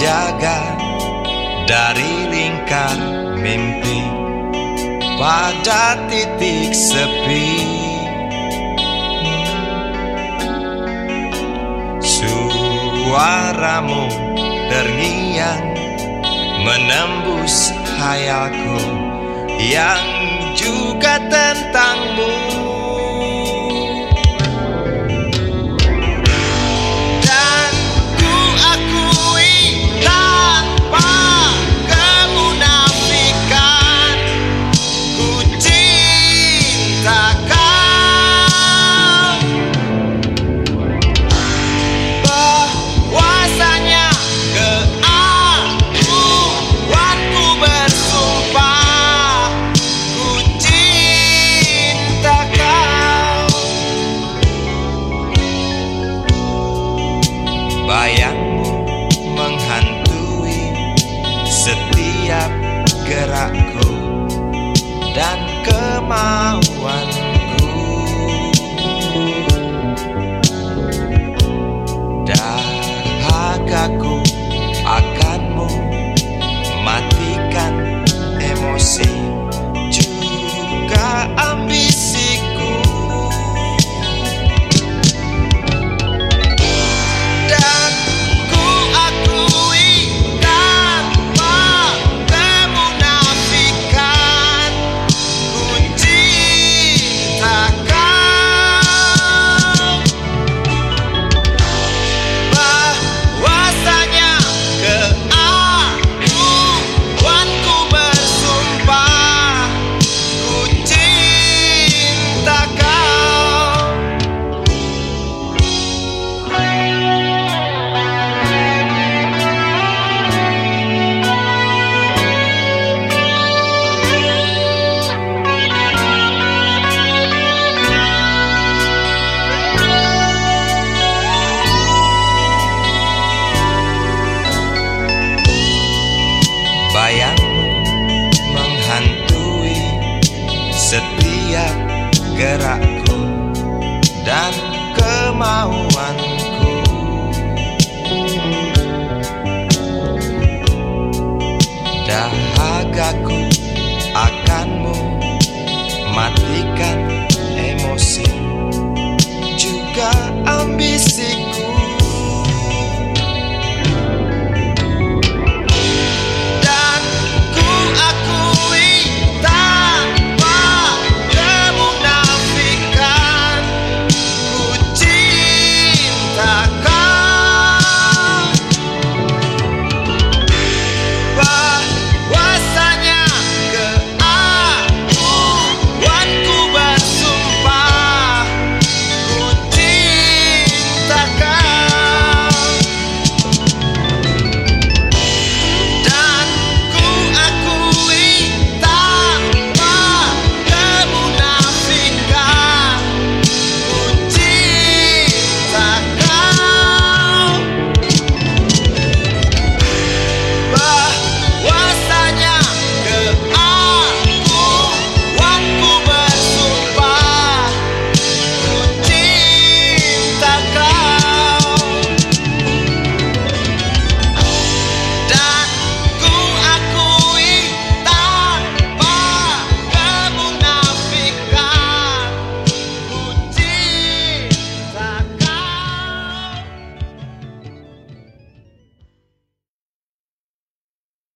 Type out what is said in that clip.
terjaga dari lingkar mimpi pada titik sepi. Suaramu terngiang menembus hayalku yang juga tentangmu. Dan ku akui tanpa kemunafikan, ku cinta kau. Bahwasanya keakuanku bersumpah, ku cinta kau. Bayangmu menghantui setiap gerakku dan kemauanku. Dahagaku akanmu matikan emosi juga ambisiku. Dan ku akui tanpa kemunafikan, ku cinta kau. Bahwasanya keakuanku bersumpah, ku cinta kau. Bayangmu menghantui setiap gerakku dan kemauanku. Dahagaku akanmu matikan